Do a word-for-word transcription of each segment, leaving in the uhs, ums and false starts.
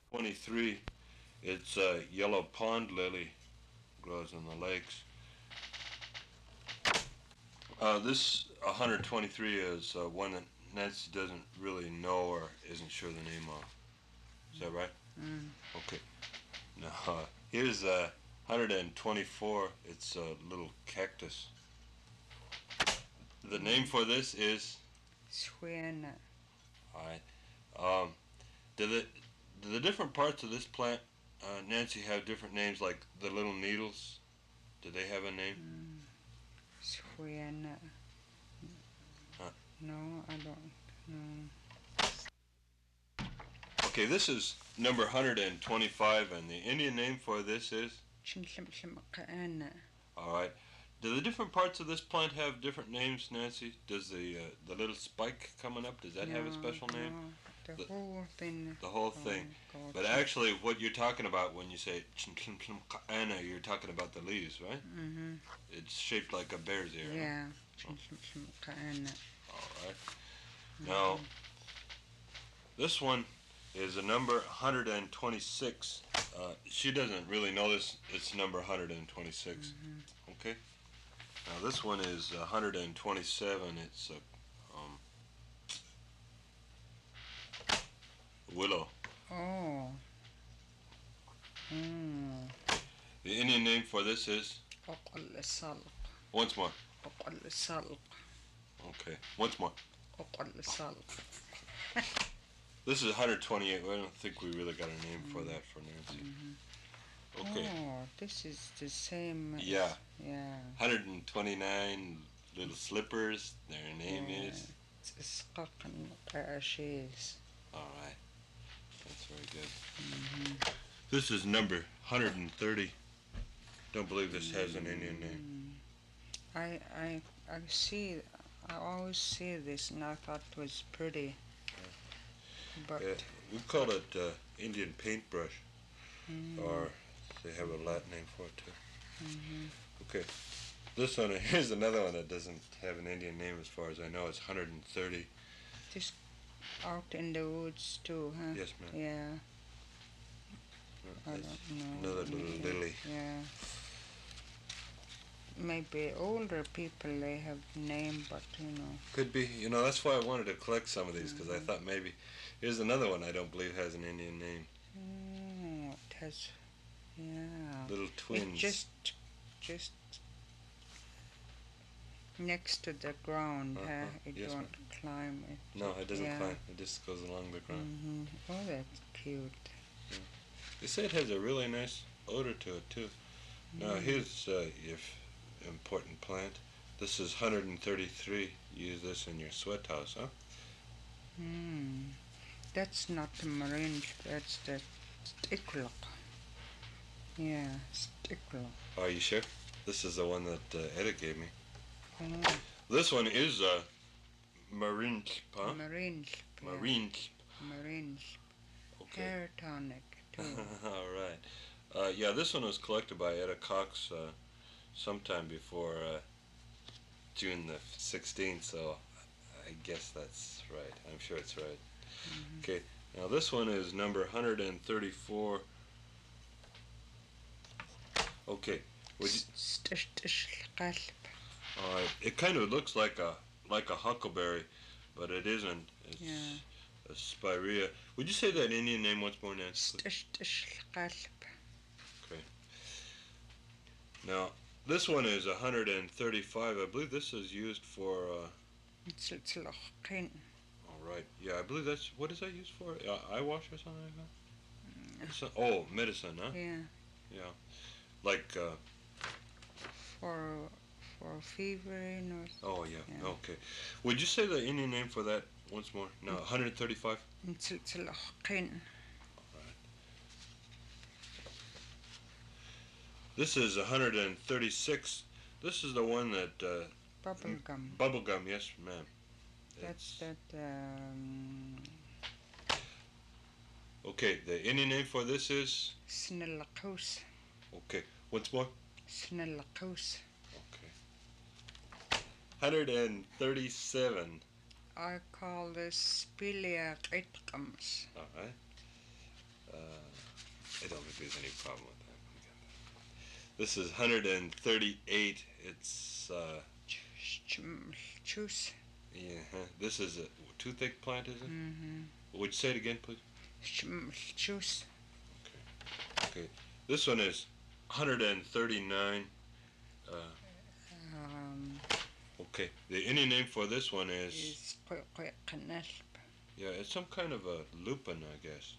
twenty-three, it's a yellow pond lily, grows in the lakes. Uh, this one hundred twenty-three is uh, one that Nancy doesn't really know or isn't sure the name of. Is that right? Mm. Okay. Now, uh, here's uh, one hundred twenty-four. It's a little cactus. The name for this is. Suena. Alright. Um, do the do the different parts of this plant, uh, Nancy, have different names? Like the little needles. Do they have a name? Mm. Suena. Huh. No, I don't. No. Okay, this is number one hundred twenty-five, and the Indian name for this is. Chinchimchimakaana. All right. Do the different parts of this plant have different names, Nancy? Does the uh, the little spike coming up, does that No, have a special name? no, the, The- whole thing. The whole Oh, thing. God. But actually, what you're talking about when you say Chinchimchimakaana, you're talking about the leaves, right? Mm-hmm. It's shaped like a bear's ear. huh? Yeah. Chinchimchimakaana. All right. Now, this one is a number one hundred twenty-six. Uh, she doesn't really know this. It's number one hundred twenty-six. Mm-hmm. Okay. Now this one is one hundred twenty-seven. It's a um, willow. Oh. Mm. The Indian name for this is. أقل السلق. Once more. أقل السلق. Okay. Once more. أقل السلق. This is one hundred twenty-eight. I don't think we really got a name for that for Nancy. Mm-hmm. Okay. Oh, this is the same. as- Yeah. Yeah. one hundred twenty-nine little slippers. Their name Yeah. is. It's Skakan Ashes. All right. That's very good. Mm-hmm. This is number one hundred thirty. Don't believe this has an Indian name. Mm. I I I see. I always see this, and I thought it was pretty. But Yeah, we call it uh, Indian paintbrush, mm, or they have a Latin name for it too. mhm. Okay, this one, here's another one that doesn't have an Indian name as far as I know. It's one hundred thirty. Just out in the woods too, huh? Yes, ma'am. Yeah. I That's don't know. another little Yeah. lily. Yeah. Maybe older people they have name, but you know. Could be, you know, that's why I wanted to collect some of these, because I thought maybe, here's another one I don't believe has an Indian name. Oh, it has. Yeah. Little It twins. just, just next to the ground, huh? Uh-huh. It Yes, don't climb it. No, it doesn't Yeah. climb. It just goes along the ground. Mm-hmm. Oh, that's cute. They say it has a really nice odor to it too. Now Mm. here's uh, your f- important plant. This is one hundred thirty-three. Use this in your sweat house, huh? Mm. That's not the marine. That's the sticklock. Yeah, sticklock. Are you sure? This is the one that uh, Edda gave me. Oh, This one is a uh, marine, huh? marine. Yeah. Marine. Marine. Okay. Hair tonic too. All right. Uh, yeah, this one was collected by Etta Cox uh, sometime before uh, June the sixteenth, so I guess that's right. I'm sure it's right. Mhm. Okay, now this one is number one hundred thirty-four. Okay, would you, Stish stish qalb. all right. It kind of looks like a like a huckleberry, but it isn't. It's Yeah. a spirea. Would you say that Indian name once more, Nancy? Stish stish qalb. Now, this one is one hundred thirty-five. I believe this is used for. Uh, It's it's loqin. all right. Yeah, I believe that's. What is that used for? Uh, eye wash or something like that? So, oh, medicine, huh? Yeah. Yeah. Like. Uh, For for fevering or oh yeah. Yeah. Okay. Would you say the Indian name for that once more? No, one hundred thirty-five. it's it's loqin. This is one hundred thirty-six. This is the one that. Uh, Bubble gum. bubblegum, yes, ma'am. That's It's- that. Um, Okay, the Indian name for this is. Snillakos. Okay, once more. Snillakos. Okay. one hundred thirty-seven. I call this Spilia qitqams. All right. Uh, I don't think there's any problem with that. We got that. This is one hundred thirty-eight. It's uh, Choose. yeah. huh. This is a toothache plant, is it? Mm-hmm. Would you say it again, please? Choose. Okay. This one is one hundred thirty-nine. Uh, Um, okay. The Indian name for this one is is Canal. yeah. It's some kind of a lupin, I guess.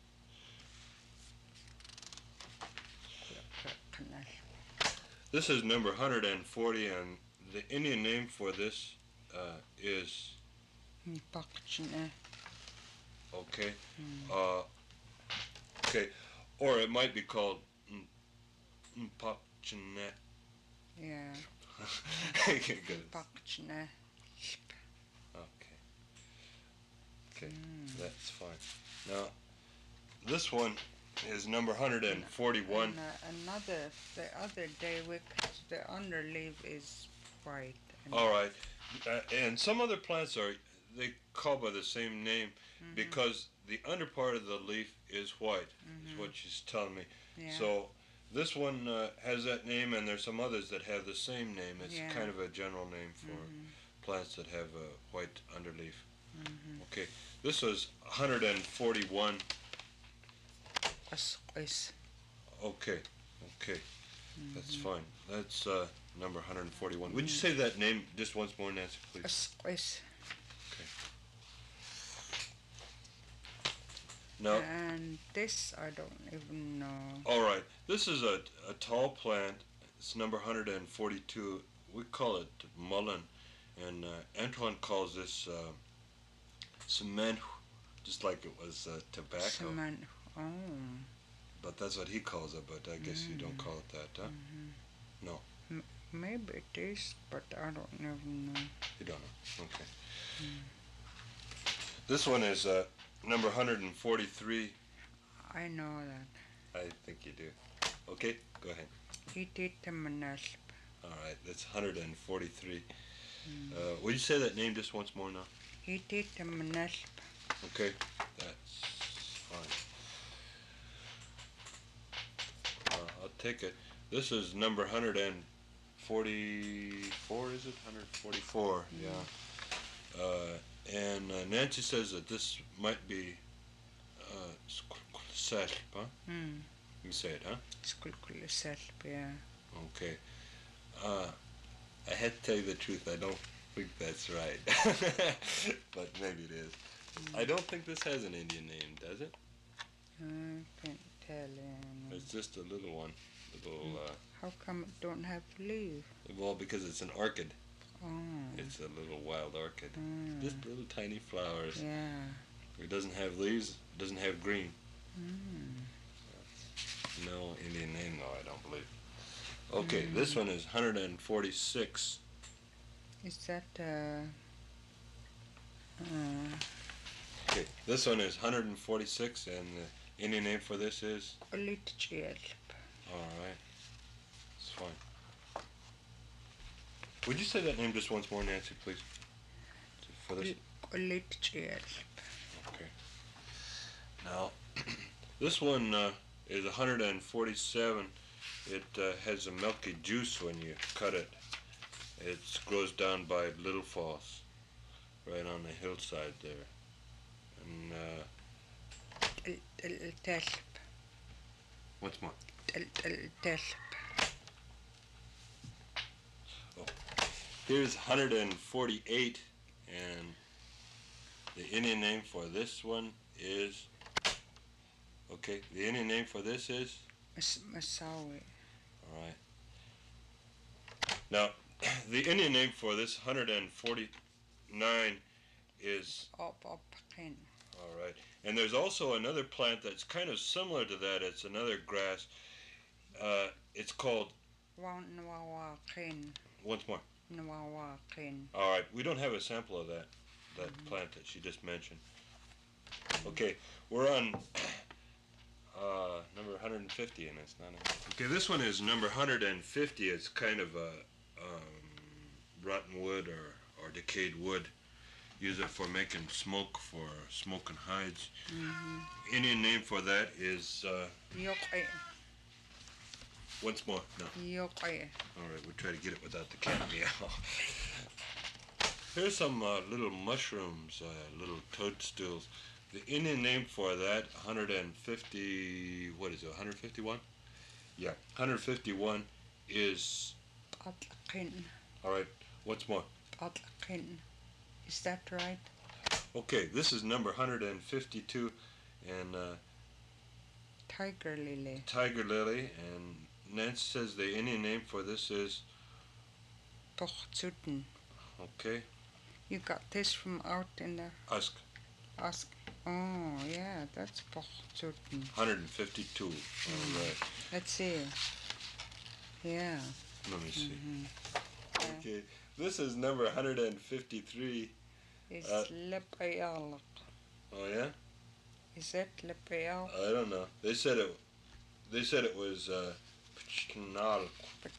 Canal. This is number one hundred forty, and the Indian name for this uh, is Pakchina. okay. Uh, okay, or it might be called Mpakchine. Yeah. Okay, good. Pakchina. Okay. Okay, that's fine. Now, this one is number one hundred forty-one. And, uh, another, the other day, we, the underleaf is white. And All right, uh, and some other plants are they call by the same name Mhm. because the under part of the leaf is white. Is Mhm. what she's telling me. Yeah. So this one uh, has that name, and there's some others that have the same name. It's Yeah. kind of a general name for Mhm. plants that have a white underleaf. Mhm. Okay, this was one hundred forty-one. As- is- Okay, okay, that's fine. That's uh, number one hundred forty-one. Would you Mhm. say that name just once more, Nancy, please? as- is- No. And this I don't even know. All right. This is a, a tall plant. It's number one hundred forty-two. We call it mullen, and uh, Antoine calls this uh, cement, just like it was uh, tobacco. Cement. Oh. But that's what he calls it. But I guess you don't call it that, huh? Mhm. No. M- maybe it is, but I don't even know. You don't know. Okay. This one is uh, number one hundred forty-three. I know that. I think you do. Okay, go ahead. He did the manasp. All right, that's one hundred forty-three. Mm. Uh, would you say that name just once more now? He did the manasp. Okay, that's fine. Uh, I'll take it. This is number one hundred forty-four, is it? one hundred forty-four, yeah. Uh, and uh, Nancy says that this might be uh, squilsesp, huh? Hmm. You say it, huh? Skulkulesesp, yeah. Okay. Uh, I had to tell you the truth. I don't think that's right. But maybe it is. I don't think this has an Indian name, does it? I can't tell you. It's just a little one. Little, uh, How come it don't have leaf? well, because it's an orchid. Oh. It's a little wild orchid. Mm. Just little tiny flowers. Yeah. It doesn't have leaves. It doesn't have green. Mm. No Indian name, though, I don't believe. Okay, this one is one hundred forty-six. Is that uh? Uh. Okay, this one is one hundred forty-six, and the Indian name for this is? Olitchiel. All right, it's fine. Would you say that name just once more, Nancy, please? For this? Olitchiel. Okay. Now, this one uh, is one hundred forty-seven. It uh, has a milky juice when you cut it. It grows down by Little Falls, right on the hillside there. And uh, Telp. once more. Telp. Here's one hundred forty-eight, and the Indian name for this one is, okay, the Indian name for this is? Masawi. All right. Now, the Indian name for this one hundred forty-nine is, Up, up, kin. all right, and there's also another plant that's kind of similar to that. It's another grass. Uh, it's called, Wan Nwawa kin. once more. Nwawa kin. All right, we don't have a sample of that, that plant that she just mentioned. Okay, we're on uh, number one hundred fifty, and it's not. A... Okay, this one is number one hundred fifty. It's kind of a um, rotten wood or, or decayed wood, use it for making smoke for smoking hides. Mm-hmm. Indian name for that is uh, Yoqi. once more. No. Yoqi. All right, we'll try to get it without the cat meow. Here's some uh, little mushrooms, uh, little toadstools. The Indian name for that, one hundred fifty, what is it, one hundred fifty-one? Yeah, one hundred fifty-one is, Patlaqin. all right, once more. Patlaqin. Is that right? Okay, this is number one hundred fifty-two, and uh, Tiger lily. Tiger lily, and Nance says the Indian name for this is, Bochtsutten. okay, You got this from out in the Usk, Ask. Oh, yeah, that's Bochtsutten. one hundred fifty-two. All right, Let's see. Yeah. let me see. Mm-hmm. Okay, this is number one hundred fifty-three. It's Uh, Lepayalak. Oh yeah? Is that Lepayal? I don't know. They said it. They said it was uh, Pchnal.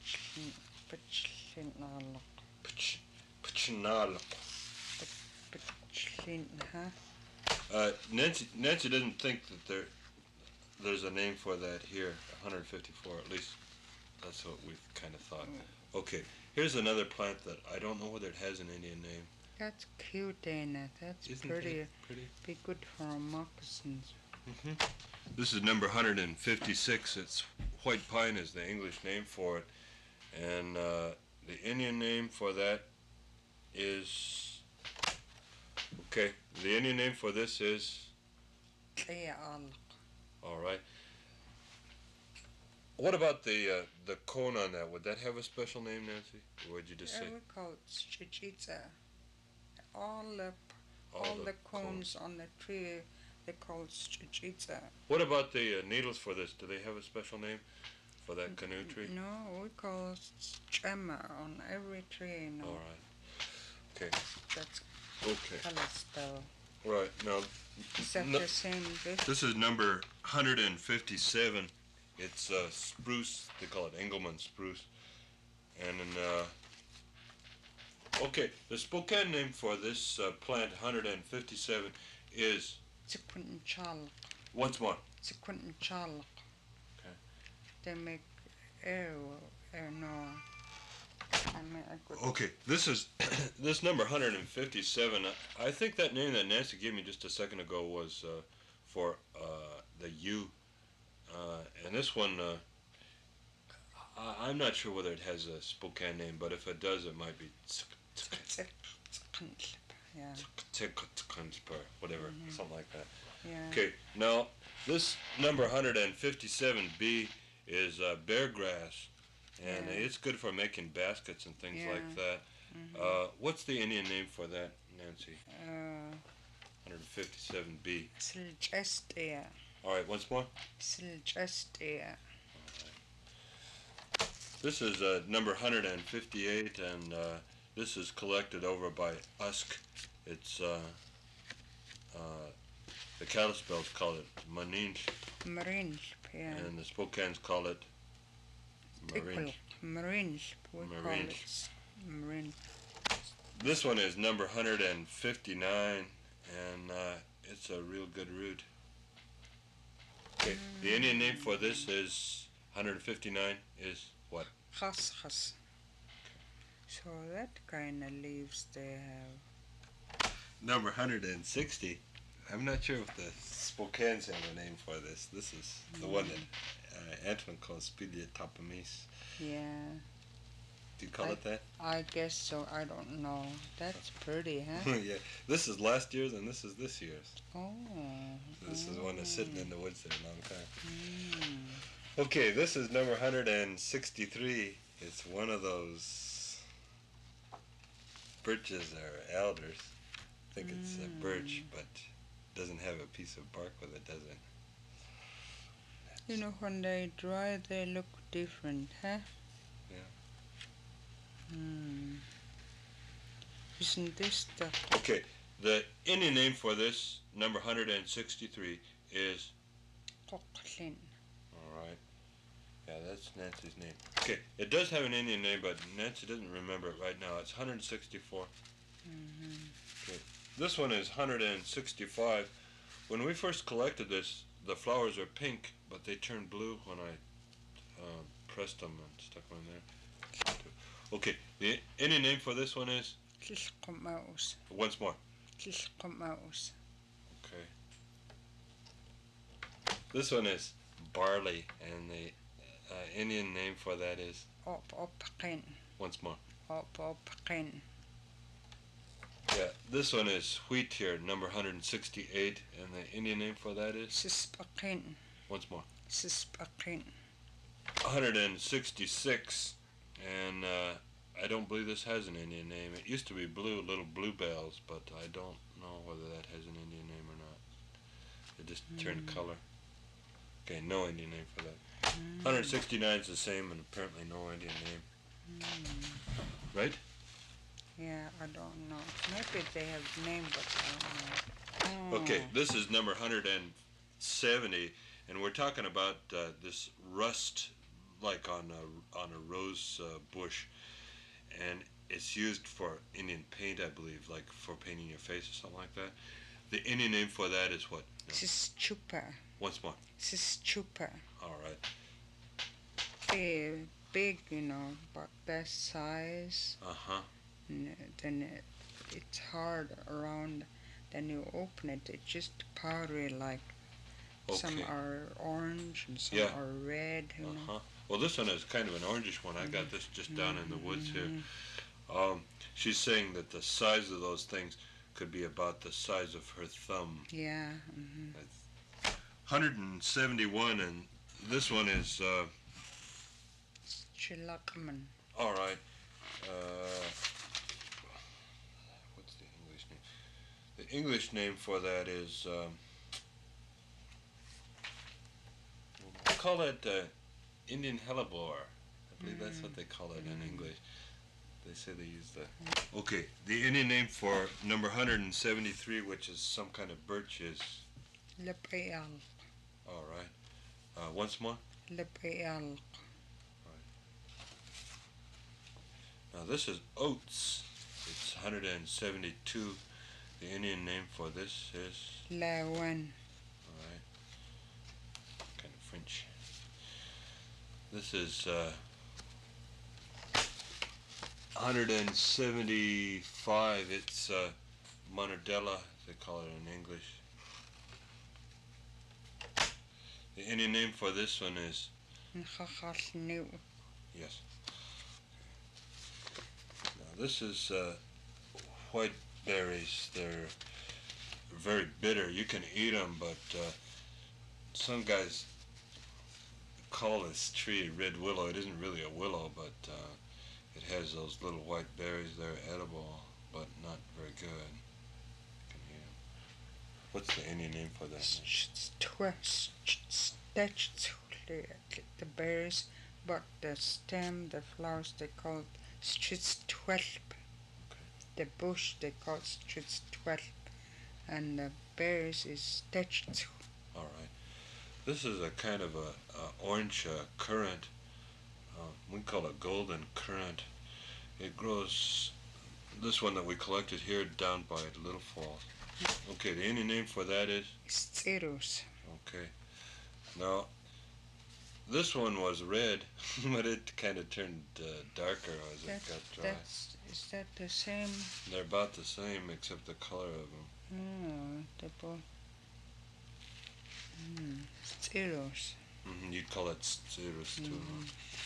Pachinalak. Pch- Pchnal. Pachin, huh? Uh, Nancy, Nancy doesn't think that there, there's a name for that here. one hundred fifty-four, at least that's what we've kind of thought. Okay, here's another plant that I don't know whether it has an Indian name. That's cute, Dana. That's Isn't pretty. it pretty? Be good for our moccasins. hmm This is number one hundred fifty-six. It's white pine is the English name for it, and uh, the Indian name for that is okay. The Indian name for this is Tlayaalak. all right. What about the uh, the cone on that? Would that have a special name, Nancy? Or would you just Yeah, say we call it chichitza. All the all, all the cones? cones on the tree, they call it chichitza. What about the uh, needles for this? Do they have a special name for that canoe tree? No, we call it chema on every tree. No, All right. Okay. that's Okay. color spell. Right now, Is that No. the same bit? this is number one hundred fifty-seven. It's uh, spruce. They call it Engelmann spruce. And then, uh, okay, the Spokane name for this uh, plant, one hundred fifty-seven, is Tsiquinchal. once more. Tsiquinchal. Okay. They make air, air no. I mean, I could. Okay, this is this number one hundred fifty-seven. I think that name that Nancy gave me just a second ago was uh, for uh, the U, uh, and this one uh, I, I'm not sure whether it has a Spokane name, but if it does, it might be Tsiquinchal. Yeah. whatever, something like that. Yeah. Okay, now this number one hundred fifty-seven B is uh, bear grass, and Yeah. it's good for making baskets and things Yeah. like that. Mhm. Uh, what's the Indian name for that, Nancy? Uh, one hundred fifty-seven B. Silchestia. All right, once more. Silchestia. This is uh, number one hundred fifty-eight, and uh, this is collected over by Usk. It's uh, uh, the Kalispels call it Maninch, Marine. Yeah. and the Spokanes call it Marinch. Marine. We call Marine. it s- marine. This one is number one hundred fifty-nine, and uh, it's a real good root. Okay, the Indian name for this is one hundred fifty-nine is what? Khas khas. So that kind of leaves they have. Number one hundred sixty. I'm not sure if the Spokanes have a name for this. This is the one that uh, Antoine calls Spilia topomis. Yeah. Do you call I- it that? I guess so. I don't know. That's pretty, huh? yeah. This is last year's and this is this year's. Oh. This is one that's sitting in the woods there a long time. Mm. Okay, this is number one hundred sixty-three. It's one of those birches or alders. I think it's a birch, but doesn't have a piece of bark with it, does it? You know, when they dry, they look different, huh? Yeah. Hmm. Isn't this the Okay, the Indian name for this, number one hundred sixty-three, is, Koklin? all right, yeah, that's Nancy's name. Okay, it does have an Indian name, but Nancy doesn't remember it right now. It's one hundred sixty-four. Mm-hmm. Okay, this one is one hundred sixty-five. When we first collected this, the flowers are pink, but they turned blue when I uh, pressed them and stuck them in there. Okay, the Indian name for this one is? Tlilqum'aus. Once more. Tlilqum'aus. Okay. This one is barley, and the uh, Indian name for that is? Op-opqin. Once more. Op-opqin. Yeah, this one is wheat here, number one hundred sixty-eight, and the Indian name for that is? Sispaqin. Once more. Sispaqin. one hundred sixty-six, and uh, I don't believe this has an Indian name. It used to be blue, little bluebells, but I don't know whether that has an Indian name or not. It just mm. turned color. Okay, no Indian name for that. Mm. one hundred sixty-nine is the same, and apparently no Indian name. Mm. Right? Yeah, I don't know. Maybe they have name, but I don't know. Oh. Okay, this is number one hundred seventy, and we're talking about uh, this rust, like on a, on a rose uh, bush, and it's used for Indian paint, I believe, like for painting your face or something like that. The Indian name for that is what? No. Sischupa. Once more. Sischupa. All right. Big, big, you know, but that size. Uh-huh. Then it, it's hard around. Then you open it, it's just powdery, like okay. Some are orange and some yeah. are red. You uh-huh. know? Well, this one is kind of an orangish one. I mm-hmm. got this just down mm-hmm. in the woods here. Um, she's saying that the size of those things could be about the size of her thumb. Yeah. Mm-hmm. one hundred seventy-one, and this one is... Uh, Chilakman. All right. Uh, what's the English name? The English name for that is... Um, we'll call it uh, Indian hellebore. I believe mm. that's what they call it mm. in English. They say they use the... Okay, the Indian name for number one hundred seventy-three, which is some kind of birch, is... Lepeal. All right. Uh, once more? Lepeal. Right. Now this is oats. It's one hundred seventy-two. The Indian name for this is... Lawan. All right. Kind of French. This is... Uh, one hundred seventy-five, it's uh, Monardella, they call it in English. The Indian name for this one is? Yes. Now this is uh, white berries. They're very bitter. You can eat them, but uh, some guys call this tree red willow. It isn't really a willow, but uh, it has those little white berries. They're edible, but not very good. You can eat them. What's the Indian name for that? The berries, but the stem, the flowers, they call it stritstwelp. The bush, they call it stritstwelp. And the berries is stetchtsu. All right. This is a kind of a, a orange uh, currant. Uh, we call it golden currant. It grows, this one that we collected here down by Little Falls. Okay, the Indian name for that is? Stirus. Okay. Now, this one was red, but it kind of turned uh, darker as that, it got dry. That's, is that the same? They're about the same except the color of them. Oh, the both. Mm, Stirus. Mm-hmm, you'd call it Stirus too. Mm-hmm.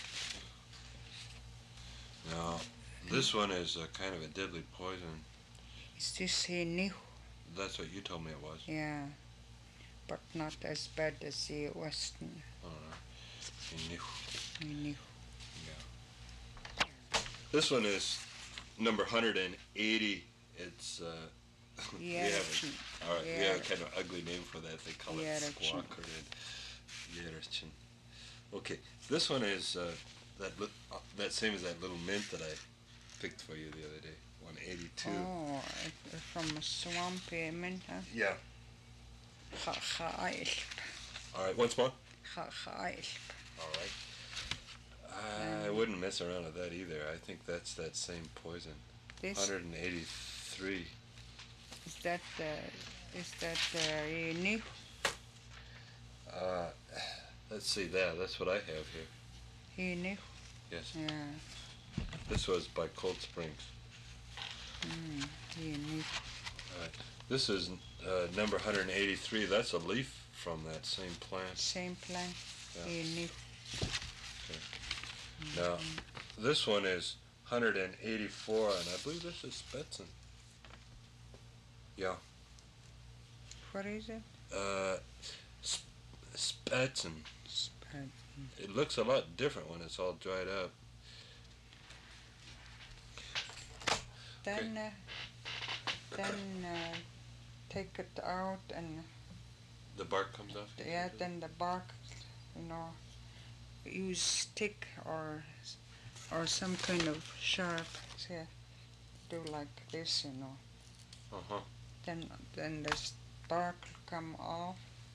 Now, this one is a kind of a deadly poison. Is this a nihu? That's what you told me it was. Yeah, but not as bad as the western. All right. Nihu. Nihu. Yeah. This one is number one hundred eighty. It's, uh, we have a, all right, we have a kind of ugly name for that. They call it squawk or Yerichin. Okay, this one is uh, that li uh, that same as that little mint that I picked for you the other day, one eighty-two. Oh, from a swampy mint, huh? Yeah. All right, once more. All right. I wouldn't mess around with that either. I think that's that same poison. This? one hundred eighty-three. Is that uh, is that uh, unique? Uh, let's see that. That's what I have here. Unique? Yes. Yeah. This was by Cold Springs. Mm, unique. All right. This is uh, number one hundred eighty-three. That's a leaf from that same plant. Same plant. Yeah. Unique. Okay. Now, this one is one hundred eighty-four, and I believe this is Stetson. Yeah. What is it? Uh, Sp- Stetson. Spud. It looks a lot different when it's all dried up. Then, uh, then uh, take it out and The bark comes off? yeah, then the bark, you know, use stick or or some kind of sharp, yeah, do like this, you know. Uh-huh. Then then the bark come off.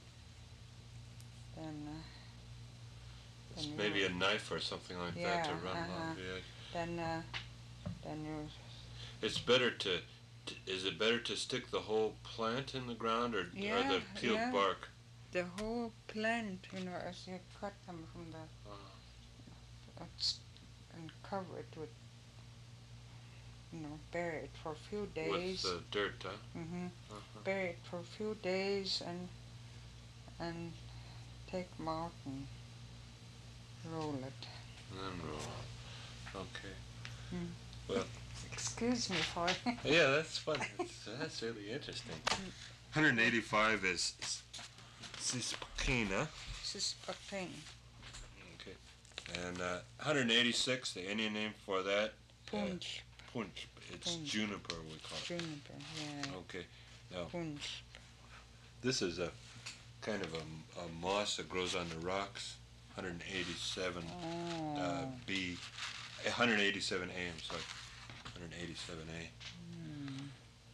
Then uh, It's then maybe you, a knife or something like that to Yeah, run uh-huh. along the edge. then uh, then you It's better to, to, is it better to stick the whole plant in the ground or, or Yeah, the peeled yeah. bark? the whole plant, you know, as you cut them from the Uh, it's, and cover it with, you know, bury it for a few with days. the dirt, huh? hmm Uh-huh. Bury it for a few days and and take them out and roll it. And then roll. Okay. Mm. Well, Excuse me for yeah, that's fun. That's, that's really interesting. one hundred eighty-five is Cispina. Cispatin. Okay. And uh, one hundred eighty-six, the Indian name for that? Punch. Uh, punch. It's Punch. juniper, we call it. Juniper, yeah. Okay. Now, Punch. this is a kind of a, a moss that grows on the rocks. one hundred eighty-seven Oh. uh, B. one hundred eighty-seven A, I'm sorry. one hundred eighty-seven A. Mm.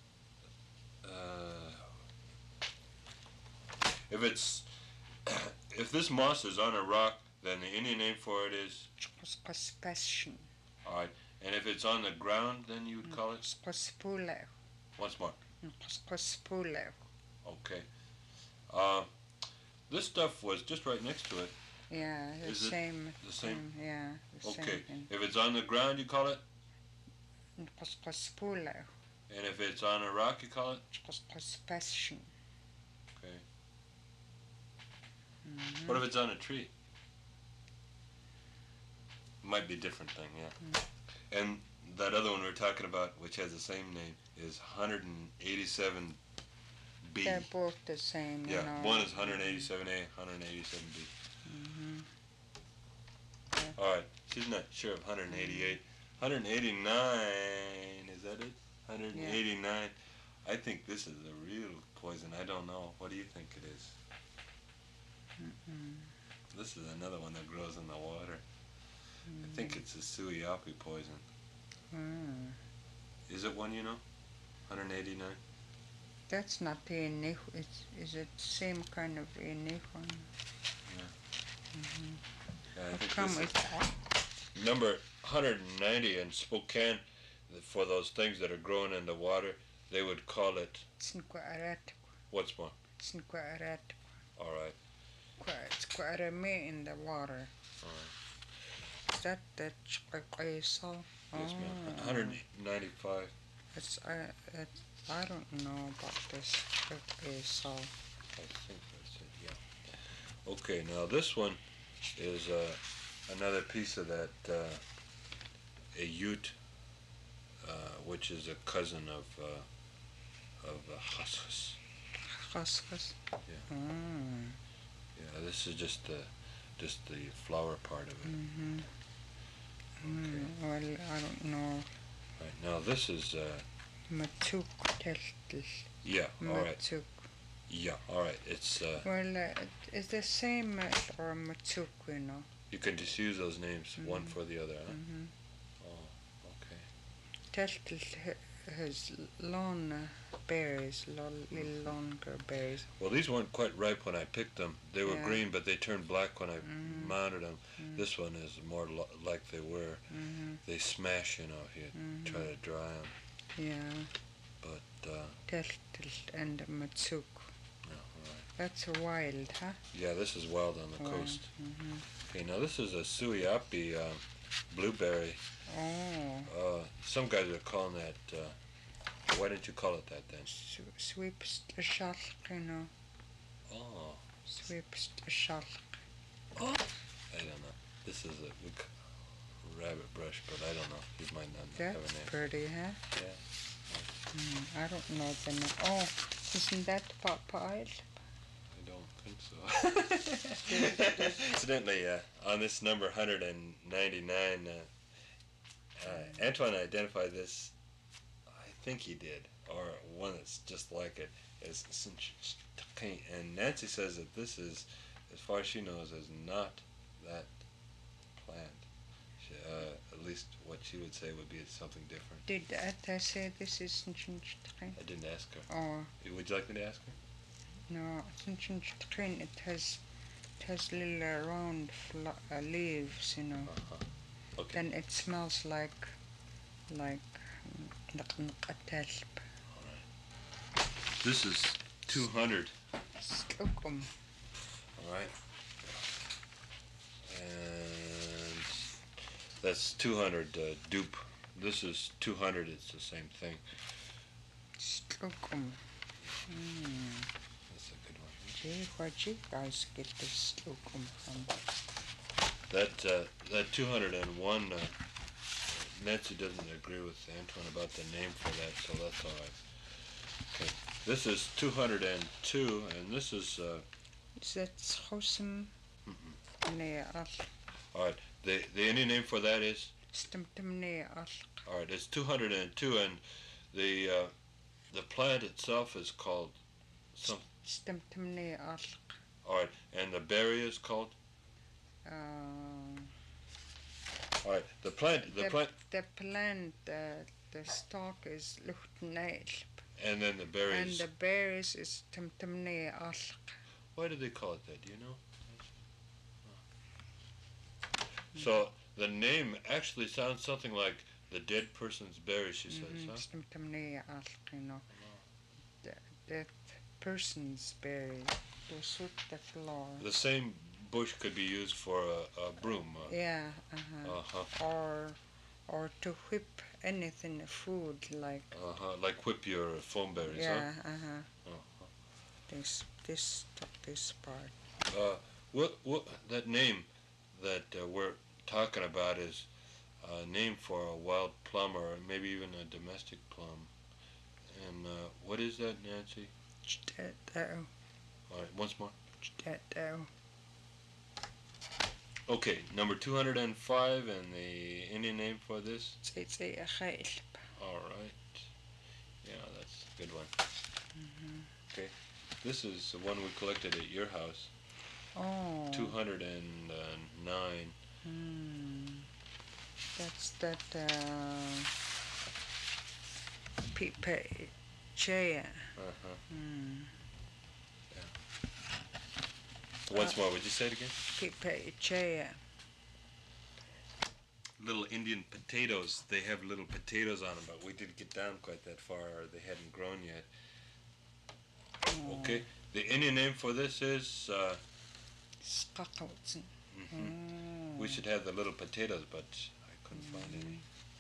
Uh, if it's if this moss is on a rock, then the Indian name for it is Spaspashin. all right. And if it's on the ground, then you would call it Spaspula. once more. Spaspula. Okay. Uh, this stuff was just right next to it. Yeah, the Is it same. the same? Yeah, the Okay. same thing. If it's on the ground, you call it. Spaspula. And if it's on a rock, you call it. Spaspashin. Okay. Mm-hmm. What if it's on a tree? Might be a different thing, yeah. Mm. And that other one we were talking about, which has the same name, is one hundred eighty-seven B. They're both the same, you Yeah, know. one is one hundred eighty-seven A, one hundred eighty-seven B. Mm-hmm. All right, she's not sure of one hundred eighty-eight. one hundred eighty-nine, is that it? one hundred eighty-nine. I think this is a real poison. I don't know. What do you think it is? Mm-mm. This is another one that grows in the water. Mm. I think it's a suiapi poison. Mm. Is it one you know? one hundred eighty-nine? That's not the unique. It's, is it same kind of unique one? Yeah. Mm-hmm. Yeah, I How think come this it's is number one hundred ninety in Spokane. For those things that are growing in the water, they would call it Sinquarat? what's more? Sinquarat. All right. It's quarame in the water. All right. Is that the chqaqaysal? Yes, ma'am. one hundred ninety-five. It's, uh, it's, I don't know about this chqaqaysal. I think that's it, yeah. Okay, now this one is uh, another piece of that uh, a Ute, uh, which is a cousin of uh, of uh, Huskus. Khaskhas? Yeah. Mm. Yeah, this is just the just the flower part of it. Mm-hmm. Okay. Mm, well, I don't know. Right, now this is uh, Matuk teltil. yeah, all right. Matuk. Yeah, all right. It's uh, Well, uh, it's the same as or Matuk, you know. you can just use those names one Mhm. for the other, huh? Mm-hmm. Oh, okay. Teltil has long uh, berries, lo- little longer berries. Well, these weren't quite ripe when I picked them. They were Yeah. green, but they turned black when I Mhm. mounted them. Mm. This one is more lo- like they were. Mm-hmm. They smash, you know, if you Mhm. try to dry them. Yeah. But, uh, Teltel and Matsuk. no, all right. That's wild, huh? Yeah, this is wild on the Wild. coast. Mm-hmm. Okay, now this is a suiapi uh, blueberry. Oh, Uh, some guys are calling that, uh, why don't you call it that then? su- sweeps the shark, you know. Oh, Sweeps the shark. I don't know. This is a we c- rabbit brush, but I don't know. You might not have That's a name. pretty, huh? Yeah, Mm, I don't know the name. Oh, isn't that papaya? I don't think so. Incidentally, uh, on this number one hundred ninety-nine, uh, uh, Antoine identified this, I think he did, or one that's just like it, as Sinchtain. And Nancy says that this is, as far as she knows, is not that plant. She, uh, at least what she would say would be something different. Did Atta say this is Nchinchitrin? I didn't ask her. Oh, Would you like me to ask her? no, Nchinchitrin, it has, it has little round fl- uh, leaves, you know. Uh-huh. Okay. Then it smells like, like, naqnaqatalp. This is two hundred. Slukum. All right. And that's two hundred uh, dupe. This is two hundred. It's the same thing. Slukum. Hmm. That's a good one. Gee, where'd you guys get this slukum from? That uh, that two hundred one. Uh, Nancy doesn't agree with Antoine about the name for that, so that's all right. Okay. This is two hundred two, and this is. Uh, Is that Schosem? Nee, al. all right. The the Indian name for that is. Stimtum nee, al. All right. It's two hundred two, and the uh, the plant itself is called. Some. Stimtum nee, al. All right, and the berry is called. Uh, All right. The plant. The, the, plant. the plant, uh, the stalk is luchtneilp. And then the berries. And the berries is timtum nee, al. Why do they call it that? Do you know? So the name actually sounds something like the dead person's berry, she says, huh? Stimtum nee, al, you know. The dead person's berry. To suit the floor. The same bush could be used for a, a broom. Uh, Yeah, uh-huh. uh-huh. Or, or to whip anything, food, like. Uh-huh. Like whip your foam berries, Yeah, huh? uh-huh. Uh-huh. This, this, this part. Uh, what, what, that name that uh, we're talking about is a name for a wild plum or maybe even a domestic plum. And uh, what is that, Nancy? Chtao, All right, once more. chtao. Okay, number two hundred five, and the Indian name for this? Tsetse achailp. All right. Yeah, that's a good one. Mm-hmm. Okay. This is the one we collected at your house. Oh. two hundred nine. Hmm. That's that, uh, pipe chaya. Uh-huh. Hmm. Once more, would you say it again? Pipe chaya. Little Indian potatoes. They have little potatoes on them, but we didn't get down quite that far, or they hadn't grown yet. Oh. Okay. The Indian name for this is, uh, Skakawtsin. mhm. Oh. We should have the little potatoes, but I couldn't find any.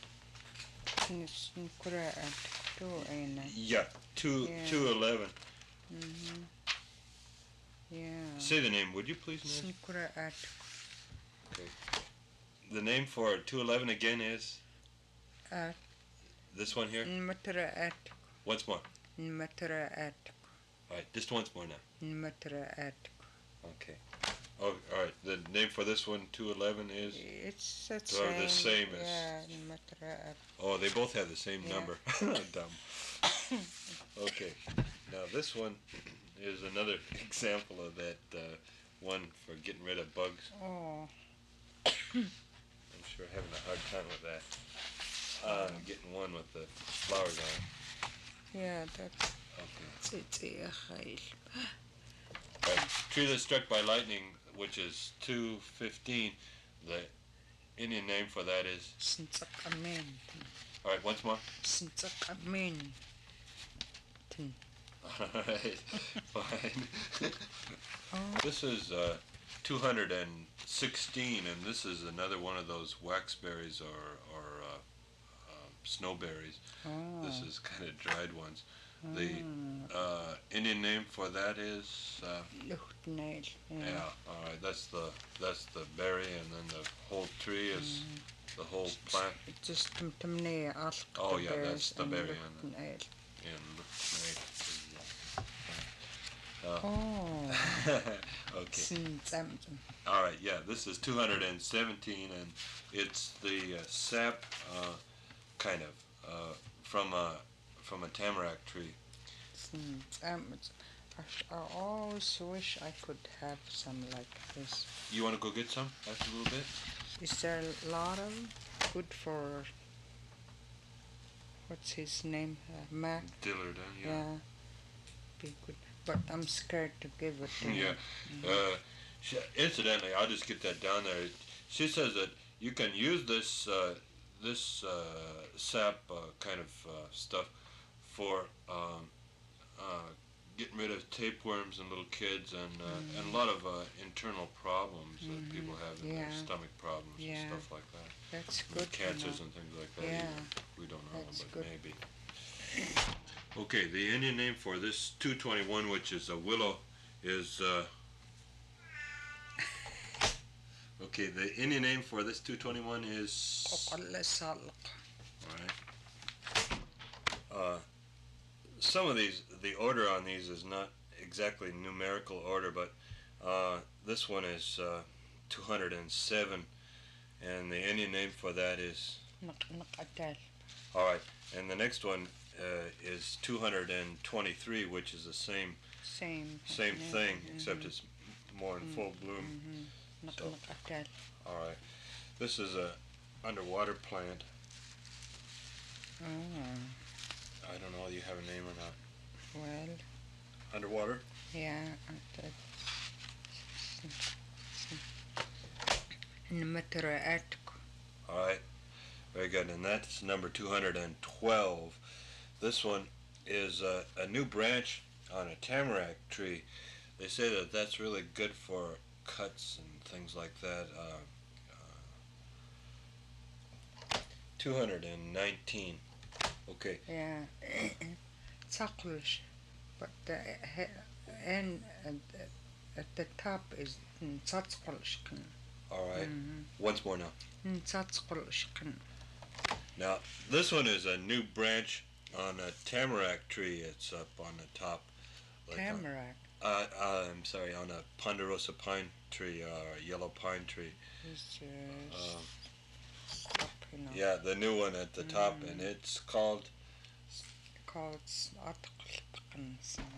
Nkura at two and Yeah, two, Yeah. two eleven. mm-hmm. Yeah. Say the name, would you please, Nancy? Nkura at Okay. The name for two eleven again is? at This one here? Nmatra at Once more. Nmatra at All right, just once more now. Nmatra at. Okay. Oh, all right. The name for this one, two eleven, is? It's the Or same. the same as- Yeah, Nmatra at. Oh, they both have the same Yeah. number. Dumb. Okay. Now this one is another example of that uh, one for getting rid of bugs. Oh. I'm sure having a hard time with that. Uh, getting one with the flowers on it. Yeah, that's Okay. Tsetse achailp. All right. Tree that's struck by lightning, which is two fifteen. The Indian name for that is? Sintsakamin. All right, once more. Sintsakamin. Rotten. Alright, fine. Oh. This is uh, two hundred sixteen, and this is another one of those waxberries or, or uh, uh, snowberries. Oh. This is kind of dried ones. The Mm. uh, Indian name for that is uh, Luchtnail. yeah. Yeah. All right, that's the that's the berry, and then the whole tree is the whole plant. Just tumtumnea alk. Oh, the yeah, bears that's the and berry on it. Luchtnail. And look, uh, Oh. okay. Tsimtsamtsam. All right, yeah, this is two hundred seventeen, and it's the uh, sap, uh, kind of, uh, from a from a tamarack tree. Tsimtsamtsam. I sh- I always wish I could have some like this. You want to go get some after a little bit? Is there a lot of 'em? Good for what's his name? Uh, Mac. Dillard, huh? Yeah. Yeah. Be good, but I'm scared to give it to Yeah. him. Uh, she, incidentally, I'll just get that down there. She says that you can use this uh, this uh, sap uh, kind of uh, stuff for um, uh, getting rid of tapeworms in little kids and uh, Mm. and a lot of uh, internal problems that Mhm. people have in their Yeah. stomach problems Yeah. and stuff like that. That's And good. to cancers know. and things like that. Yeah. even. We don't know, That's but good. maybe. Okay, the Indian name for this two twenty-one, which is a willow, is uh, okay. The Indian name for this two twenty-one is Qoqalesalq. all right. Uh, some of these, the order on these is not exactly numerical order, but uh, this one is uh, two hundred seven, and the Indian name for that is Naqnaqatal. all right. And the next one uh, is two hundred twenty-three, which is the same Same. same Yeah. thing, except Mhm. it's more in full bloom. Mhm. So- Naqnaqatal. All right. This is a underwater plant. Oh. I don't know. You have a name or not? Well. Underwater. Yeah. Nmatraatk. All right. Very good. And that's number two hundred twelve. This one is uh, a new branch on a tamarack tree. They say that that's really good for cuts and things like that. Uh, uh, two hundred nineteen. Okay. Yeah. Tsaqlish. But the he- end at, at the top is Ntsatqulshkin. All right. Mhm. Once more now. Ntsatqulshkin. Now, this one is a new branch on a tamarack tree. It's up on the top. like on- Tamarack Uh, uh, I'm sorry, on a ponderosa pine tree or a yellow pine tree. is Uh, just up, you know. yeah, the new one at the top, and it's called. Called Atqulqan.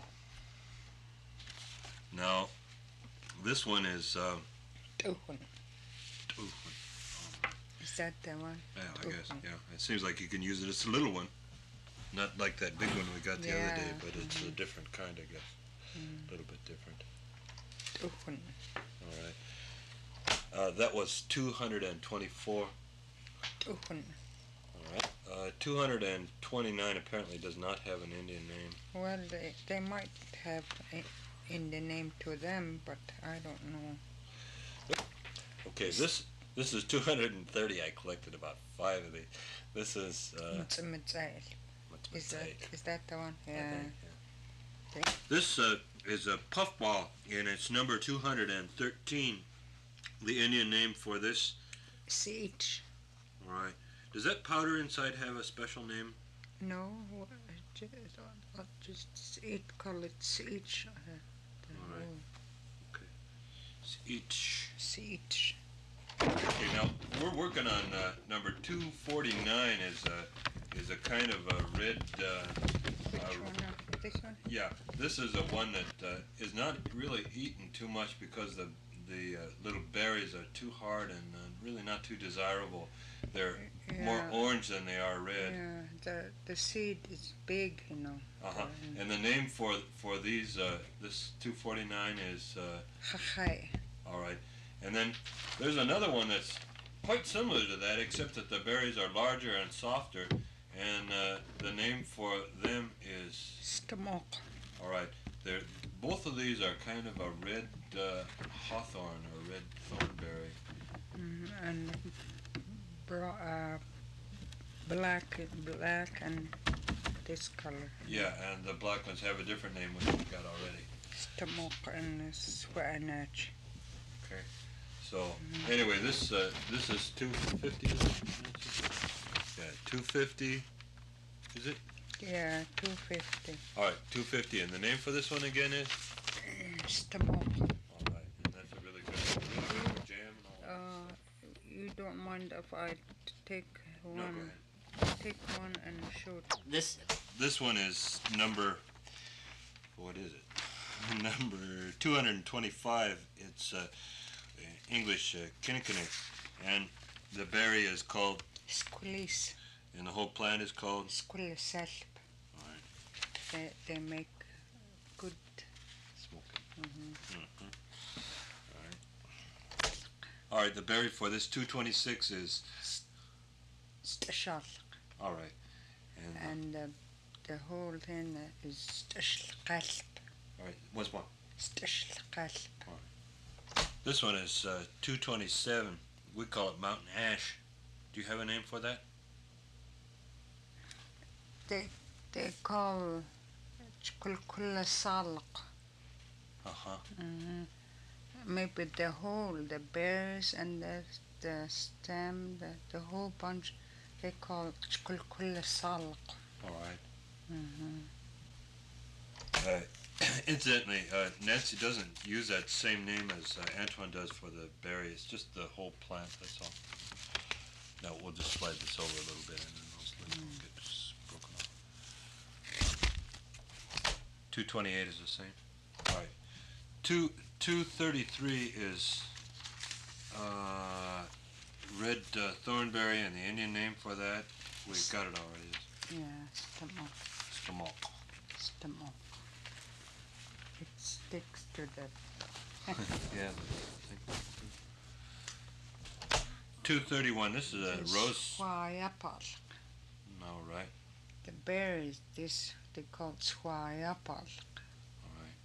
Now, this one is. Uh, Tuhun. ooh, Is that the one? yeah, I guess. Tuhun. Yeah, it seems like you can use it. It's a little one, not like that big one we got the other day, Yeah, but it's a mhm. different kind, I guess. Mm. A little bit different. Tuhun. All right. Uh, that was two hundred twenty-four. Tuhun. All right. Uh, two hundred twenty-nine apparently does not have an Indian name. Well, they, they might have a, in the name to them, but I don't know. Okay, this this is two hundred thirty. I collected about five of these. This is uh, Mtsimtsail. what's Is my that take? is that the one? I Yeah. think, yeah. This uh, is a puffball, and it's number two hundred thirteen. The Indian name for this. Siege. All right. Does that powder inside have a special name? No, wha- just, uh, just it call it siege. Uh, All right. oh, Each. siege. Okay, now we're working on uh, number two forty-nine. Is a is a kind of a red. Uh, Which uh, one? Uh, this one? Yeah, this is a one that uh, is not really eaten too much because the the uh, little berries are too hard and uh, really not too desirable. They're more Yeah. orange than they are red. Yeah, the the seed is big, you know. Uh-huh. Um, And the name for for these uh, this two forty-nine is uh, Chachai. all right. And then there's another one that's quite similar to that, except that the berries are larger and softer, And uh, the name for them is, Stamok. all right, they're, both of these are kind of a red uh, hawthorn or red thornberry. Mm, and bro- uh, black, black and this color. Yeah, and the black ones have a different name which we've got already. Stamok and Swanach. Okay. So anyway, this uh, this is two fifty. Yeah, two fifty. Is it? Yeah, two fifty. All right, two fifty. And the name for this one again is? Stamok. All right, and that's a really good, really good for jam and all. Uh, you don't mind if I t- take one? No, go ahead. Take one and shoot. This this one is number. What is it? Number two hundred twenty-five. It's uh, English uh, kinnikinick, and the berry is called. Squillis. And the whole plant is called. Squilliselp. All right. They they make good. Smoking. Mm-hmm. Mm-hmm. All right. All right. The berry for this two twenty-six is. Stashal. All right. And. And uh, the whole thing is Stashlqalp. All right. What's one? Stashlqalp. This one is uh, two twenty-seven. We call it mountain ash. Do you have a name for that? They they call Chkulkulla Salq. Uh-huh. Mm-hmm. Maybe the whole, the berries and the the stem, the, the whole bunch, they call Chkulkulla Salq. All right. Mm-hmm. Uh, incidentally, uh, Nancy doesn't use that same name as uh, Antoine does for the berry. It's just the whole plant, that's all. Now we'll just slide this over a little bit and then those leaves will get s- broken off. two twenty-eight is the same. All right. Two, 233 is uh, red uh, thornberry, and the Indian name for that, we've got it already. Yeah, stamok, Stamok. stamok. It sticks to the. Yeah. two thirty-one, this is a rose. Swayapal. No, right. The berries, this they call swayapal. All right.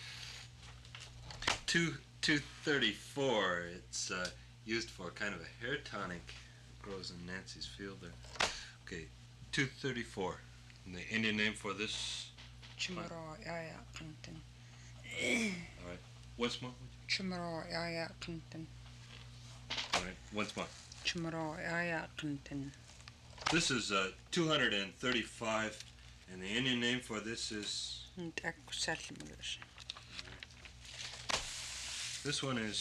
Two, 234, it's uh, used for kind of a hair tonic. It grows in Nancy's field there. Okay, two thirty-four. And the Indian name for this? Chimaro yaya kuntin. All right. Once more. Chimaro yaya kuntin. All right. Once more. Chimaro yaya kuntin. This is uh, two hundred thirty-five, and the Indian name for this is. Ntakusalmilish. This one is.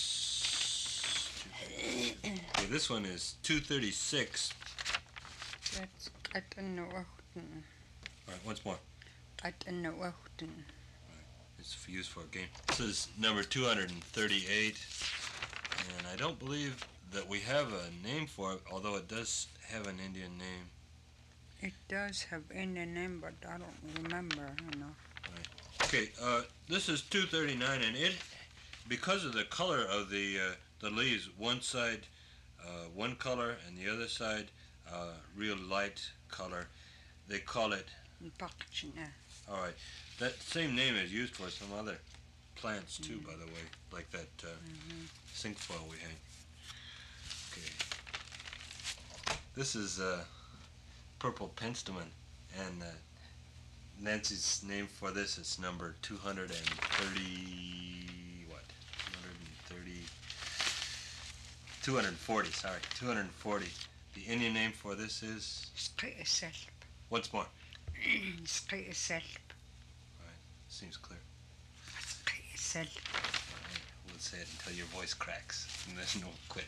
Okay, this one is two thirty-six. That's qatan wahtan. All right. Once more. Qatan wahtan. It's used for a game. This is number two hundred thirty-eight, and I don't believe that we have a name for it, although it does have an Indian name. It does have Indian name, but I don't remember enough. Right. Okay, uh, this is two thirty-nine, and it, because of the color of the uh, the leaves, one side uh, one color and the other side uh, real light color, they call it. Pakchina. All right. That same name is used for some other plants too, mm-hmm. by the way, like that uh, mm-hmm. cinquefoil we had. Okay. This is uh, purple penstemon, and uh, Nancy's name for this is number two hundred thirty. What? two hundred thirty. two hundred forty. Sorry, two hundred forty. The Indian name for this is. Sqi'selp. Once more. Sqi'selp. Seems clear. Sqi'selp. Right. We'll say it until your voice cracks and there's no quit.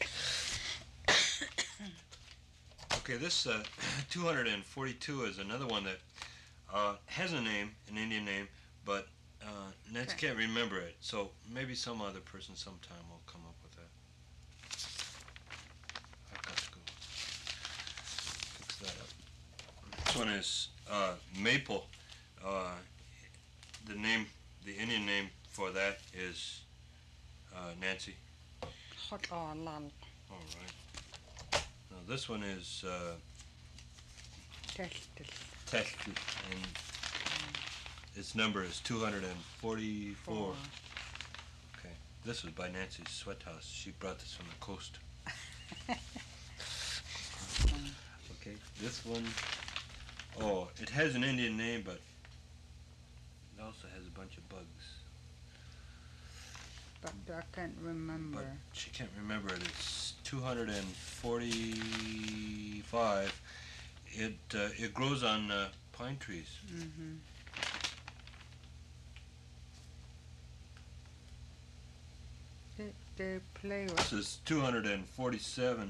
Okay, this uh, two hundred forty-two is another one that uh, has a name, an Indian name, but uh, Nancy okay. can't remember it. So maybe some other person sometime will come up with that. I've got to go fix that up. This one is uh, maple. Uh, The name, the Indian name for that is uh, Nancy. Khotlal. All right. Now this one is uh, Tehtel. Tehtel, and its number is two hundred forty-four. Four. Okay, this was by Nancy Sweathouse. She brought this from the coast. Okay, this one, oh, it has an Indian name, but it also has a bunch of bugs. But I can't remember. But she can't remember it. It's two hundred forty-five. It uh, it grows on uh, pine trees. Mm-hmm. They, they play with This is two hundred forty-seven.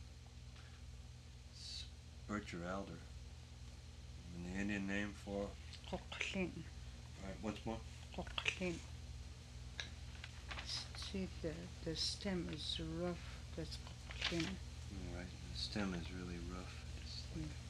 It's birch or alder. And the Indian name for. Koklin. All right, once more. Koklin. See, the, the stem is rough. That's Koklin. All right, the stem is really rough. It's like Mm.